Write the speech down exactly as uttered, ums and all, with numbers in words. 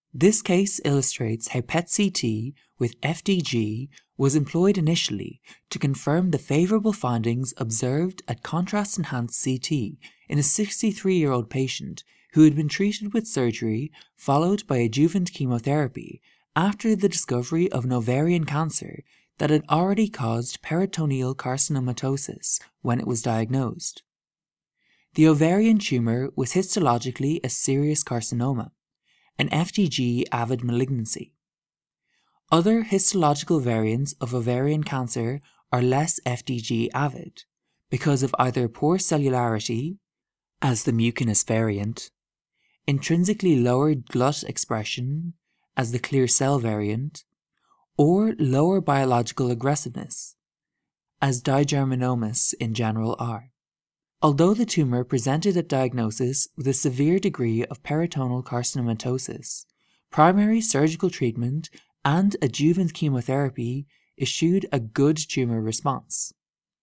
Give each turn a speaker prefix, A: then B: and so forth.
A: This case illustrates how P E T C T with F D G was employed initially to confirm the favorable findings observed at contrast-enhanced C T in a sixty-three-year-old patient who had been treated with surgery followed by adjuvant chemotherapy after the discovery of an ovarian cancer that had already caused peritoneal carcinomatosis when it was diagnosed. The ovarian tumor was histologically a serous carcinoma, an F D G-avid malignancy. Other histological variants of ovarian cancer are less F D G-avid because of either poor cellularity, as the mucinous variant, intrinsically lowered glut expression, as the clear cell variant, or lower biological aggressiveness, as digerminomas in general are. Although the tumor presented at diagnosis with a severe degree of peritoneal carcinomatosis, primary surgical treatment and adjuvant chemotherapy issued a good tumor response.